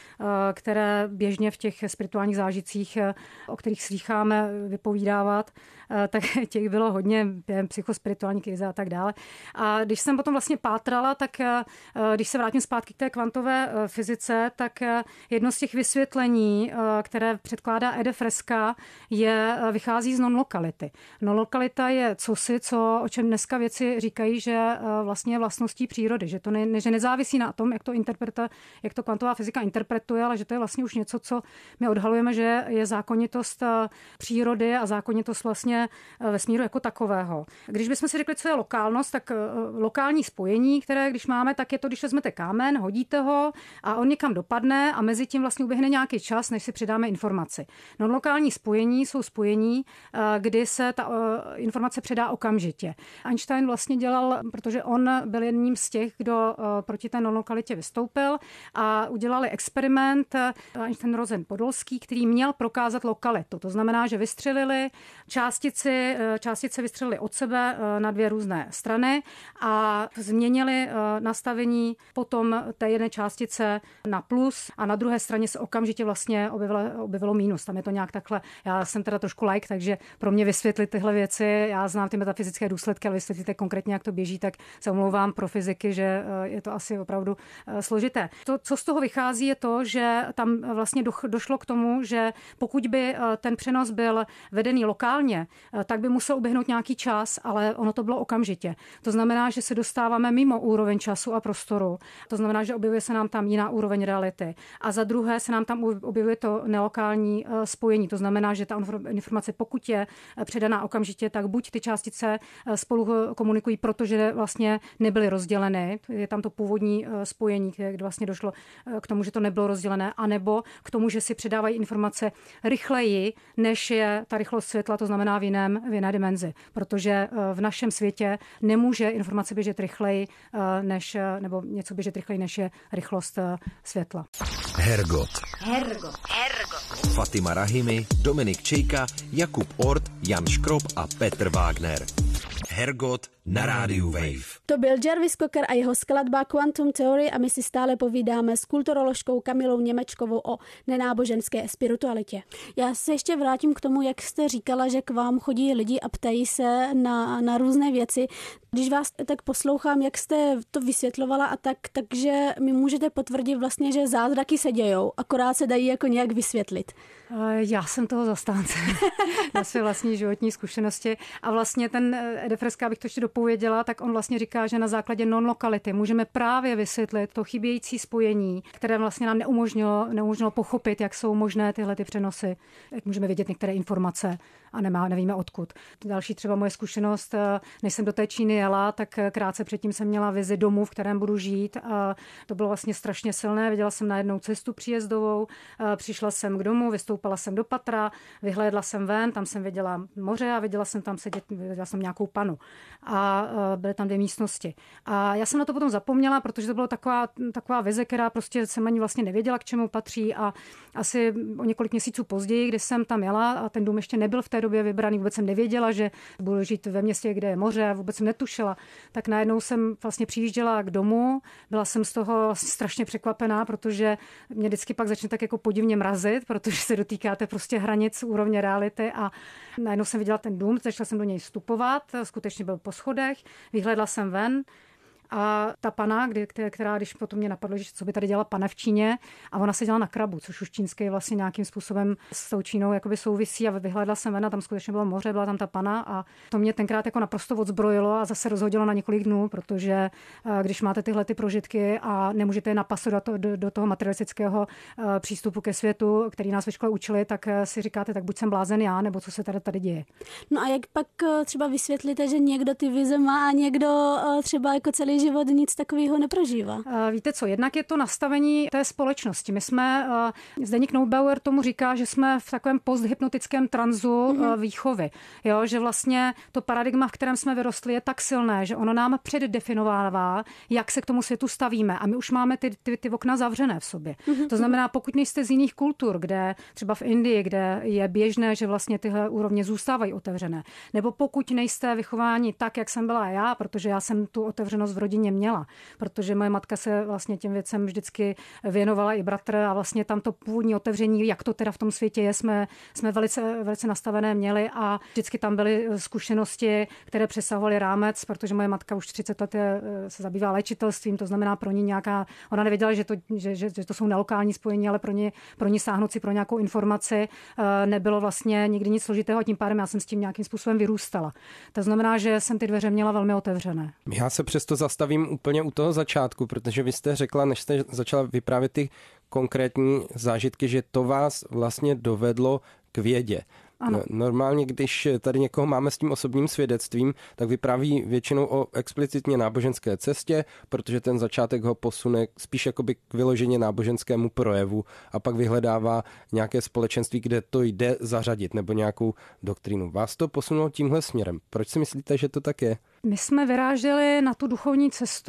které běžně v těch spirituálních zážitcích, o kterých slýcháme vypovídávat, tak těch bylo hodně, psychospirituální krize a tak dále. A když jsem potom vlastně pátrala, tak když se vrátím zpátky k té kvantové fyzice, tak jedno z těch vysvětlení, které předkládá Ede Fresca, vychází z non-lokality. Non-lokalita je cosi, o čem dneska věci říkají, že vlastně je vlastností přírody, že že nezávisí na tom, jak to kvantová fyzika interpretuje, ale že to je vlastně už něco, co my odhalujeme, že je zákonitost přírody a zákonitost vlastně vesmíru jako takového. Když bychom si řekli, co je lokálnost, tak lokální spojení, které když máme, tak je to, když vezmete kámen, hodíte ho a on někam dopadne a mezi tím vlastně uběhne nějaký čas, než si přidáme informaci. No, lokální spojení jsou spojení, kdy se ta informace předá okamžitě. Einstein vlastně dělal, protože on byl jedním z těch, kdo proti té non-lokalitě vystoupil a udělali experiment Einstein-Rosen Podolský, který měl prokázat lokalitu. To znamená, že vystřelili částice vystřelili od sebe na 2 různé strany a změnili nastavení potom té jedné částice na plus a na druhé straně se okamžitě vlastně objevilo mínus. Tam je to nějak takhle. Já jsem teda trošku laik, takže pro mě vysvětlit tyhle věci, já znám ty metafyzické důsledky, ale vysvětlíte konkrétně, jak to běží, tak se omlouvám pro fyziky, že je to asi opravdu složité. To, co z toho vychází, je to, že tam vlastně došlo k tomu, že pokud by ten přenos byl vedený lokálně, tak by musel uběhnout nějaký čas, ale ono to bylo okamžitě. To znamená, že se dostáváme mimo úroveň času a prostoru. To znamená, že objevuje se nám tam jiná úroveň reality. A za druhé se nám tam objevuje to nelokální spojení. To znamená, že ta informace, pokud je předaná okamžitě, tak buď ty částice spolu komunikují, protože vlastně nebyly rozděleny. Je tam to původní spojení, kde vlastně došlo k tomu, že to nebylo rozdělené, anebo k tomu, že si předávají informace rychleji, než je ta rychlost světla, to znamená v jiné dimenzi. Protože v našem světě nemůže informace běžet rychleji, nebo něco běžet rychleji, než je rychlost světla. Hergot. Fatima Rahimi, Dominik Čejka, Jakub Ort, Jan Škrob a Petr Wagner. Hergot na rádiu Wave. To byl Jarvis Cocker a jeho skladba Quantum Theory a my si stále povídáme s kulturoložkou Kamilou Němečkovou o nenáboženské spiritualitě. Já se ještě vrátím k tomu, jak jste říkala, že k vám chodí lidi a ptají se na různé věci. Když vás tak poslouchám, jak jste to vysvětlovala a takže mi můžete potvrdit vlastně, že zázraky se dějou, akorát se dají jako nějak vysvětlit. Já jsem toho zastánce na své vlastní životní zkušenosti a vlastně ten Ede Fresca, abych to ještě dopověděla, tak on vlastně říká, že na základě non-lokality můžeme právě vysvětlit to chybějící spojení, které vlastně nám neumožnilo pochopit, jak jsou možné tyhle ty přenosy, jak můžeme vědět některé informace a nevíme odkud. Další třeba moje zkušenost, než jsem do té Číny jela, tak krátce předtím jsem měla vizi domu, v kterém budu žít a to bylo vlastně strašně silné. Viděla jsem najednou cestu příjezdovou, přišla jsem k domu, vystoupala jsem do patra, vyhlédla jsem ven, tam jsem viděla moře a viděla jsem tam sedět, viděla jsem nějakou panu. A byly tam 2 místnosti. A já jsem na to potom zapomněla, protože to byla taková vize, která prostě jsem ani vlastně nevěděla, k čemu patří a asi o několik měsíců později, když jsem tam jela a ten dům ještě nebyl v té době vybraný, vůbec jsem nevěděla, že budu žít ve městě, kde je moře, vůbec jsem netušila, tak najednou jsem vlastně přijížděla k domu, byla jsem z toho strašně překvapená, protože mě vždycky pak začne tak jako podivně mrazit, protože se dotýkáte prostě hranic úrovně reality a najednou jsem viděla ten dům, začala jsem do něj vstupovat, skutečně byl po schodech, vyhlédla jsem ven a ta pana, která když potom mě napadlo, že co by tady dělala pana v Číně a ona seděla na krabu, což už čínský vlastně nějakým způsobem s tou Čínou jakoby souvisí a vyhlédla jsem ven a tam skutečně bylo moře, byla tam ta pana a to mě tenkrát jako naprosto odzbrojilo a zase rozhodilo na několik dnů, protože když máte tyhle ty prožitky a nemůžete je napasovat do toho materialistického přístupu ke světu, který nás ve škole učili, tak si říkáte, tak buď jsem blázen já, nebo co se tady děje. No a jak pak třeba vysvětlíte, že někdo ty vize má a někdo třeba jako celý život nic takového neprožívá? Víte co, jednak je to nastavení té společnosti. My jsme, Zdeněk Neubauer tomu říká, že jsme v takovém posthypnotickém tranzu výchovy. Jo, že vlastně to paradigma, v kterém jsme vyrostli, je tak silné, že ono nám předdefinovává, jak se k tomu světu stavíme. A my už máme ty okna zavřené v sobě. To znamená, pokud nejste z jiných kultur, kde třeba v Indii, kde je běžné, že vlastně tyhle úrovně zůstávají otevřené, nebo pokud nejste vychováni tak, jak jsem byla já, protože já jsem tu otevřenost v rodině měla, protože moje matka se vlastně těm věcem vždycky věnovala i bratr a vlastně tam to původní otevření, jak to teda v tom světě je, jsme velice, velice nastavené měli a vždycky tam byly zkušenosti, které přesahovaly rámec, protože moje matka už 30 let se zabývá léčitelstvím, to znamená pro ní nějaká, ona nevěděla, že to jsou nelokální spojení, ale pro ní sáhnout si pro nějakou informaci nebylo vlastně nikdy nic složitého a tím pádem já jsem s tím nějakým způsobem vyrůstala. To znamená, že jsem ty dveře měla velmi otevřené. Já se přesto zastavím úplně u toho začátku, protože vy jste řekla, než jste začala vyprávět ty konkrétní zážitky, že to vás vlastně dovedlo k vědě. Ano. Normálně, když tady někoho máme s tím osobním svědectvím, tak vypráví většinou o explicitně náboženské cestě, protože ten začátek ho posune spíš jakoby k vyloženě náboženskému projevu a pak vyhledává nějaké společenství, kde to jde zařadit nebo nějakou doktrínu. Vás to posunulo tímhle směrem. Proč si myslíte, že to tak je? My jsme vyráželi na tu duchovní cestu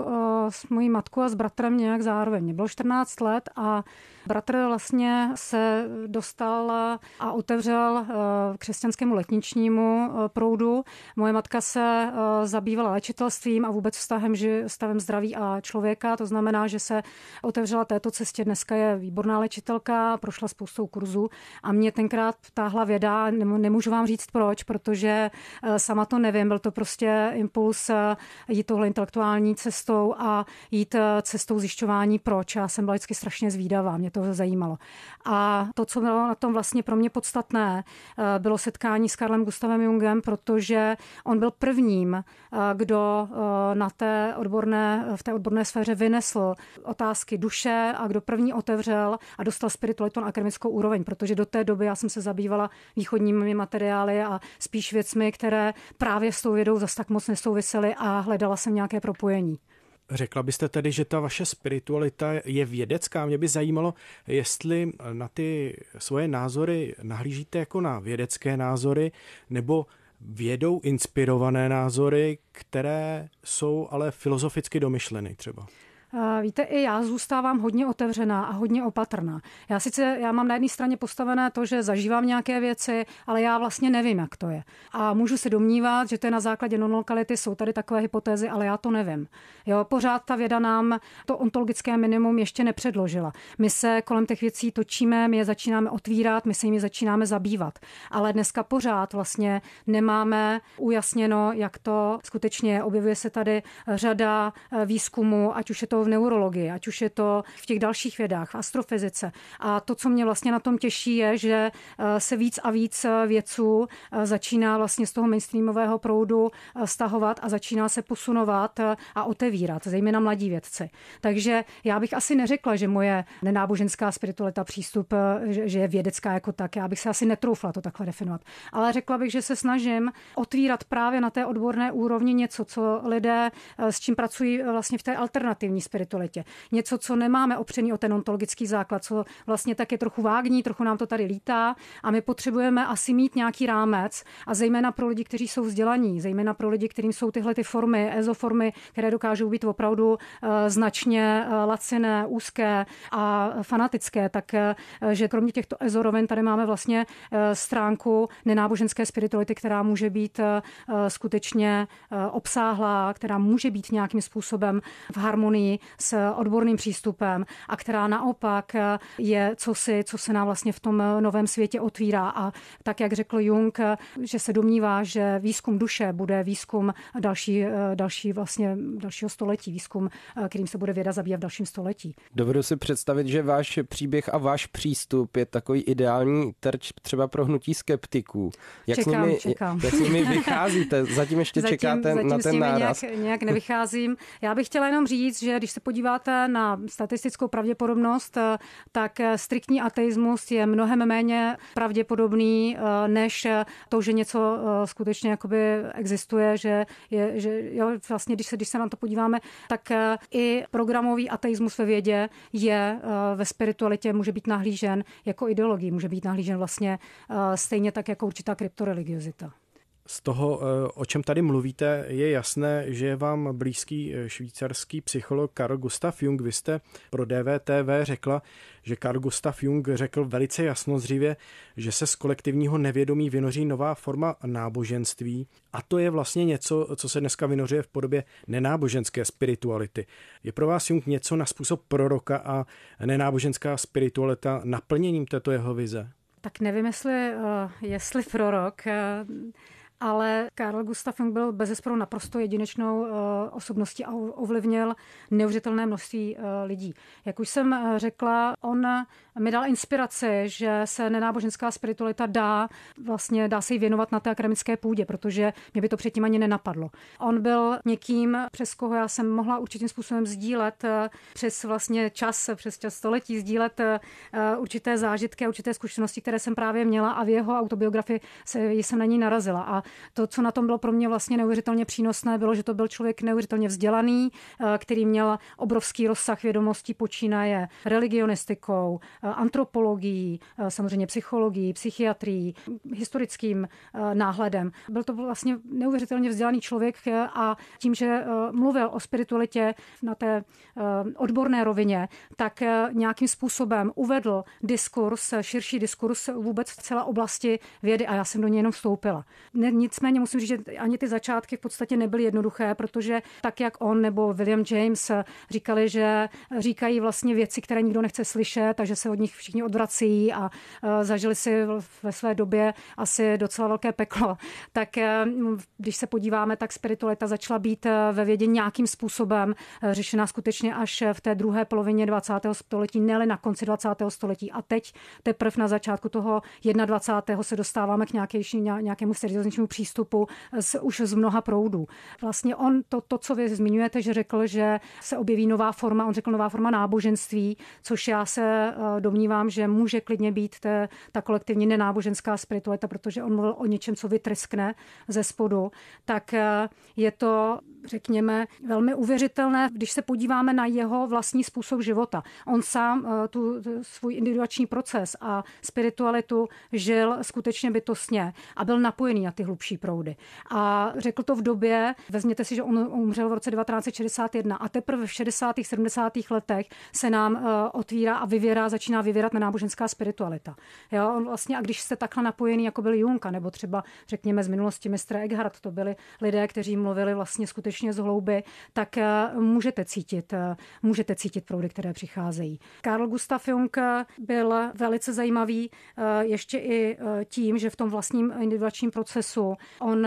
s mojí matkou a s bratrem nějak zároveň. Mě bylo 14 let a bratr vlastně se dostal a otevřel křesťanskému letničnímu proudu. Moje matka se zabývala léčitelstvím a vůbec stavem zdraví a člověka. To znamená, že se otevřela této cestě. Dneska je výborná léčitelka, prošla spoustou kurzů a mě tenkrát vtáhla věda. Nemůžu vám říct proč, protože sama to nevím. Byl to prostě impuls jít tohle intelektuální cestou a jít cestou zjišťování proč. Já jsem byla vždycky strašně zvídavá, mě to zajímalo. A to, co bylo na tom vlastně pro mě podstatné, bylo setkání s Carlem Gustavem Jungem, protože on byl prvním, kdo v té odborné sféře vynesl otázky duše a kdo první otevřel a dostal spiritualitu na akademickou úroveň, protože do té doby já jsem se zabývala východními materiály a spíš věcmi, které právě s tou vědou zas tak moc nesouvisely a hledala jsem nějaké propojení. Řekla byste tedy, že ta vaše spiritualita je vědecká? Mě by zajímalo, jestli na ty svoje názory nahlížíte jako na vědecké názory nebo vědou inspirované názory, které jsou ale filozoficky domyšleny třeba. Víte, i já zůstávám hodně otevřená a hodně opatrná. Já mám na jedné straně postavené to, že zažívám nějaké věci, ale já vlastně nevím, jak to je. A můžu se domnívat, že to je na základě non-lokality, jsou tady takové hypotézy, ale já to nevím. Jo, pořád ta věda nám to ontologické minimum ještě nepředložila. My se kolem těch věcí točíme, my je začínáme otvírat, my se jimi začínáme zabývat. Ale dneska pořád vlastně nemáme ujasněno, jak to skutečně je. Objevuje se tady řada výzkumů, ať už je to v neurologii, ať už je to v těch dalších vědách, v astrofyzice. A to, co mě vlastně na tom těší, je, že se víc a víc vědců začíná vlastně z toho mainstreamového proudu stahovat a začíná se posunovat a otevírat, zejména mladí vědci. Takže já bych asi neřekla, že moje nenáboženská spiritualita přístup, že je vědecká jako tak. Já bych se asi netroufla to takhle definovat. Ale řekla bych, že se snažím otvírat právě na té odborné úrovni něco, co lidé s čím pracují vlastně v té alternativní spiritualitě. Něco, co nemáme opřený o ten ontologický základ, co vlastně tak je trochu vágní, trochu nám to tady lítá a my potřebujeme asi mít nějaký rámec a zejména pro lidi, kteří jsou vzdělaní, zejména pro lidi, kterým jsou tyhle ty formy, ezoformy, které dokážou být opravdu značně laciné, úzké a fanatické, tak že kromě těchto ezorovin tady máme vlastně stránku nenáboženské spirituality, která může být skutečně obsáhlá, která může být nějakým způsobem v harmonii s odborným přístupem a která naopak je cosi, co se nám vlastně v tom novém světě otvírá. A tak, jak řekl Jung, že se domnívá, že výzkum duše bude výzkum dalšího století, výzkum, kterým se bude věda zabývat v dalším století. Dovedu si představit, že váš příběh a váš přístup je takový ideální terč třeba pro hnutí skeptiků. Jak s nimi vycházíte? Zatím ještě čekáte na ten náraz? Nějak nevycházím. Já bych chtěla jenom říct, že když se podíváte na statistickou pravděpodobnost, tak striktní ateismus je mnohem méně pravděpodobný, než to, že něco skutečně jakoby existuje, že vlastně, když se na to podíváme, tak i programový ateismus ve vědě je ve spiritualitě může být nahlížen jako ideologii, může být nahlížen vlastně stejně tak jako určitá kryptoreligiozita. Z toho, o čem tady mluvíte, je jasné, že je vám blízký švýcarský psycholog Carl Gustav Jung. Vy jste pro DVTV řekla, že Carl Gustav Jung řekl velice jasnozřivě, že se z kolektivního nevědomí vynoří nová forma náboženství a to je vlastně něco, co se dneska vynořuje v podobě nenáboženské spirituality. Je pro vás Jung něco na způsob proroka a nenáboženská spiritualita naplněním této jeho vize? Tak nevím, jestli prorok, ale Carl Gustav Jung byl bezesporu naprosto jedinečnou osobností a ovlivnil neuvěřitelné množství lidí. Jak už jsem řekla, on mi dal inspiraci, že se nenáboženská spiritualita dá se jí věnovat na té akademické půdě, protože mě by to předtím ani nenapadlo. On byl někým, přes koho já jsem mohla určitým způsobem sdílet přes čas století, sdílet určité zážitky a určité zkušenosti, které jsem právě měla a v jeho autobiografii jsem na ní narazila. A to, co na tom bylo pro mě vlastně neuvěřitelně přínosné, bylo, že to byl člověk neuvěřitelně vzdělaný, který měl obrovský rozsah vědomostí, počínaje religionistikou, antropologií, samozřejmě psychologií, psychiatrií, historickým náhledem. Byl to vlastně neuvěřitelně vzdělaný člověk a tím, že mluvil o spiritualitě na té odborné rovině, tak nějakým způsobem uvedl širší diskurs vůbec v celé oblasti vědy a já jsem do něj jenom vstoupila. Nicméně musím říct, že ani ty začátky v podstatě nebyly jednoduché, protože tak, jak on nebo William James říkali, že říkají vlastně věci, které nikdo nechce slyšet, takže se od nich všichni odvrací a zažili si ve své době asi docela velké peklo. Tak když se podíváme, tak spiritualita začala být ve vědě nějakým způsobem řešená skutečně až v té druhé polovině 20. století, ne na konci 20. století. A teď teprve na začátku toho 21. se dostáváme k nějakému serióznějšímu přístupu už z mnoha proudů. Vlastně on to, co vy zmiňujete, že řekl, že se objeví nová forma, on řekl nová forma náboženství, což já se domnívám, že může klidně být ta kolektivní nenáboženská spiritualita, protože on mluvil o něčem, co vytryskne ze spodu, tak je to, řekněme, velmi uvěřitelné, když se podíváme na jeho vlastní způsob života. On sám svůj individuační proces a spiritualitu žil skutečně bytostně a byl napojený na ty hlubší proudy. A řekl to v době, vezměte si, že on umřel v roce 1961 a teprve v 60. 70. letech se nám otvírá a začíná vyvěrat náboženská spiritualita. Jo, on vlastně, a když jste takhle napojený, jako byl Jung, nebo třeba, řekněme, z minulosti mistr Eckhart, to byli lidé, kteří mluvili vlastně skutečně z hlouby, tak můžete cítit proudy, které přicházejí. Carl Gustav Jung byl velice zajímavý ještě i tím, že v tom vlastním individuačním procesu on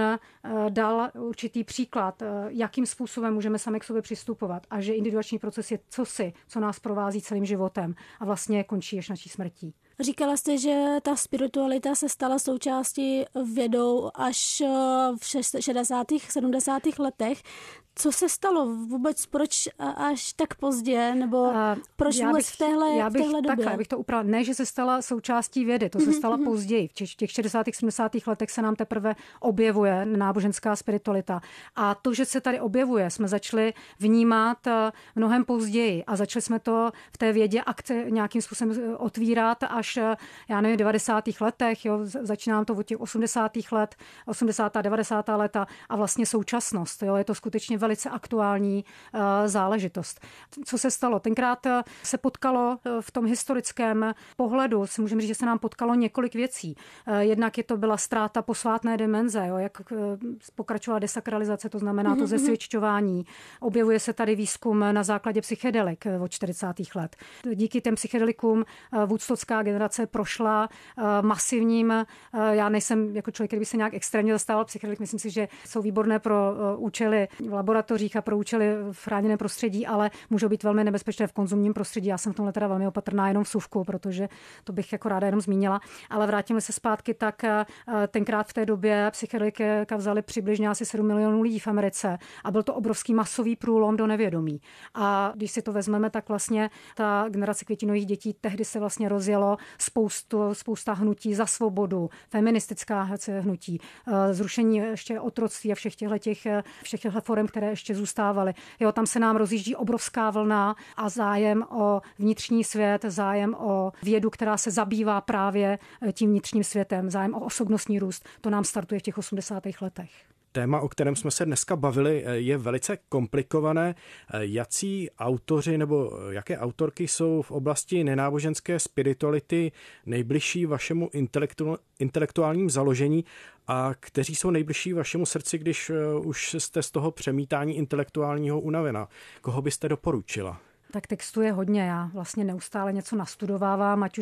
dal určitý příklad, jakým způsobem můžeme sami k sobě přistupovat a že individuační proces je cosi, co nás provází celým životem a vlastně končí až naší smrtí. Říkala jste, že ta spiritualita se stala součástí vědou až v 60. 70. letech. Co se stalo vůbec, proč až tak pozdě, nebo proč vůbec v téhle době? Takhle, já bych to upravila. Ne, že se stala součástí vědy, to se stalo později. V těch 60. 70. letech se nám teprve objevuje náboženská spiritualita. A to, že se tady objevuje, jsme začali vnímat mnohem později a začali jsme to v té vědě nějakým způsobem otvírat až, já nevím, v 90. letech, jo, začínám to od těch 80. let, 80. 90. leta a vlastně současnost, jo, je to skutečně velice aktuální záležitost. Co se stalo? Tenkrát se potkalo v tom historickém pohledu, si můžeme říct, že se nám potkalo několik věcí. Jednak to byla ztráta posvátné dimenze, jo, jak pokračovala desakralizace, to znamená to zesvědčování. Objevuje se tady výzkum na základě psychedelik od 40. let. Díky těm psychedelikům woodstocká generace prošla masivním, já nejsem jako člověk, který by se nějak extrémně zastával psychedelik, myslím si, že jsou výborné pro účely v laboratořích a pro účely v chráněném prostředí, ale můžou být velmi nebezpečné v konzumním prostředí. Já jsem v tomhle teda velmi opatrná jenom vsuvku, protože to bych jako ráda jenom zmínila. Ale vrátíme se zpátky, tak tenkrát v té době psychedelika vzali přibližně asi 7 milionů lidí v Americe a byl to obrovský masový průlom do nevědomí. A když si to vezmeme, tak vlastně ta generace květinových dětí, tehdy se vlastně rozjelo spousta hnutí za svobodu, feministická hnutí, zrušení ještě otroctví a všech těchto forem, které ještě zůstávaly. Jo, tam se nám rozjíždí obrovská vlna a zájem o vnitřní svět, zájem o vědu, která se zabývá právě tím vnitřním světem, zájem o osobnostní růst. To nám startuje v těch 80. letech. Téma, o kterém jsme se dneska bavili, je velice komplikované. Jací autoři nebo jaké autorky jsou v oblasti nenáboženské spirituality nejbližší vašemu intelektuálním založení a kteří jsou nejbližší vašemu srdci, když už jste z toho přemítání intelektuálního unavena? Koho byste doporučila? Tak textu je hodně. Já vlastně neustále něco nastudovávám, ať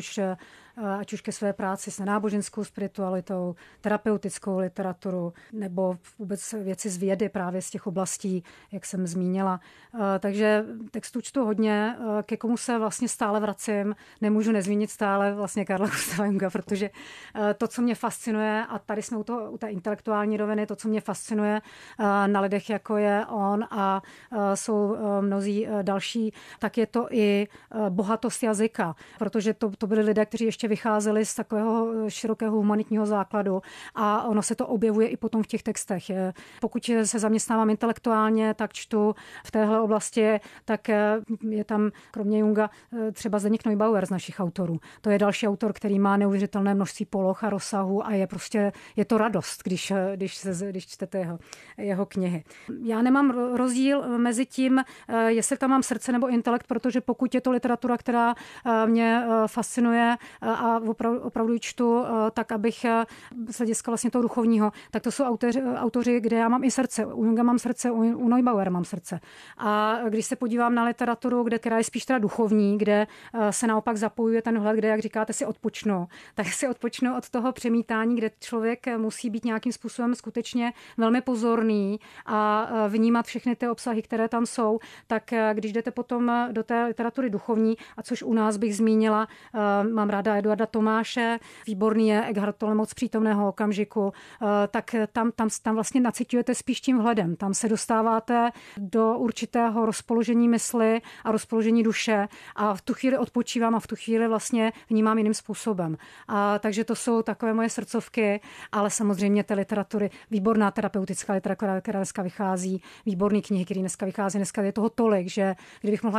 už ke své práci s nenáboženskou spiritualitou, terapeutickou literaturu, nebo vůbec věci z vědy právě z těch oblastí, jak jsem zmínila. Takže textu čtu hodně, ke komu se vlastně stále vracím. Nemůžu nezmínit stále vlastně Carla Gustava Junga, protože to, co mě fascinuje, a tady jsme u té intelektuální roviny, to, co mě fascinuje na lidech, jako je on a jsou mnozí další, tak je to i bohatost jazyka, protože to byli lidé, kteří ještě vycházeli z takového širokého humanitního základu a ono se to objevuje i potom v těch textech. Pokud se zaměstnávám intelektuálně, tak čtu v téhle oblasti, tak je tam kromě Junga třeba Zdeněk Neubauer z našich autorů. To je další autor, který má neuvěřitelné množství poloh a rozsahu a je to radost, když čtete jeho knihy. Já nemám rozdíl mezi tím, jestli tam mám srdce nebo intelekt, protože pokud je to literatura, která mě fascinuje a opravdu čtu, tak abych z hlediska vlastně toho duchovního, tak to jsou autoři, kde já mám i srdce. U Junga mám srdce, u Neubauera mám srdce. A když se podívám na literaturu, která je spíš teda duchovní, kde se naopak zapojuje ten vhled, kde, jak říkáte, si odpočnu, tak si odpočnu od toho přemítání, kde člověk musí být nějakým způsobem skutečně velmi pozorný a vnímat všechny ty obsahy, které tam jsou, tak když jdete potom do té literatury duchovní, a což u nás bych zmínila, mám ráda Eduarda Tomáše, výborný je Eckhart Tolle moc přítomného okamžiku, tak tam vlastně naciťujete spíš tím vhledem. Tam se dostáváte do určitého rozpoložení mysli a rozpoložení duše a v tu chvíli odpočívám a v tu chvíli vlastně vnímám jiným způsobem. Takže to jsou takové moje srdcovky, ale samozřejmě té literatury, výborná terapeutická literatura, která dneska vychází, výborný knihy, které dneska vychází, dneska je toho tolik, že kdybych mohla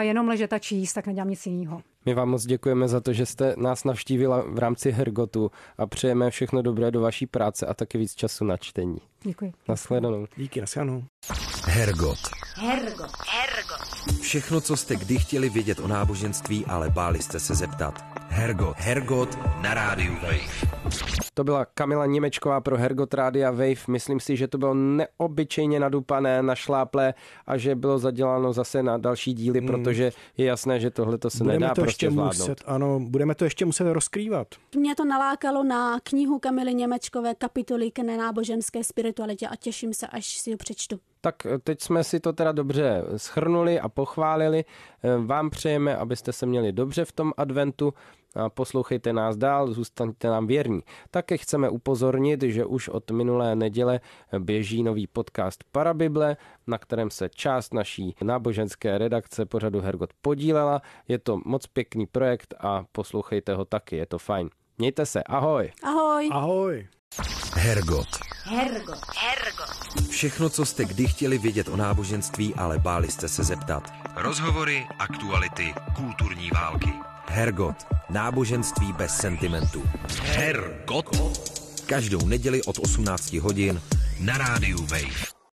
jenom ležet a číst, tak nedělám nic jiného. My vám moc děkujeme za to, že jste nás navštívila v rámci Hergotu a přejeme všechno dobré do vaší práce a taky víc času na čtení. Děkuji. Nashledanou. Díky, nashledanou. Hergot. Hergot. Všechno, co jste kdy chtěli vědět o náboženství, ale báli jste se zeptat. Hergot na rádiu Wave. To byla Kamila Němečková pro Hergot Rádia Wave. Myslím si, že to bylo neobyčejně nadupané, našláplé a že bylo zaděláno zase na další díly, protože je jasné, že tohle to se nedá prostě zvládnout. Budeme to ještě muset rozkrývat. Mě to nalákalo na knihu Kamily Němečkové Kapitoly k nenáboženské spiritualitě a těším se, až si ji přečtu. Tak teď jsme si to teda dobře shrnuli a pochválili. Vám přejeme, abyste se měli dobře v tom adventu. Poslouchejte nás dál, zůstaňte nám věrní. Také chceme upozornit, že už od minulé neděle běží nový podcast Parabible, na kterém se část naší náboženské redakce pořadu Hergot podílela. Je to moc pěkný projekt a poslouchejte ho taky, je to fajn. Mějte se, ahoj. Ahoj. Ahoj. Hergot. Hergot. Všechno, co jste kdy chtěli vědět o náboženství, ale báli jste se zeptat. Rozhovory, aktuality, kulturní války. Hergot. Náboženství bez sentimentu. Hergot. Každou neděli od 18 hodin na rádiu Wave.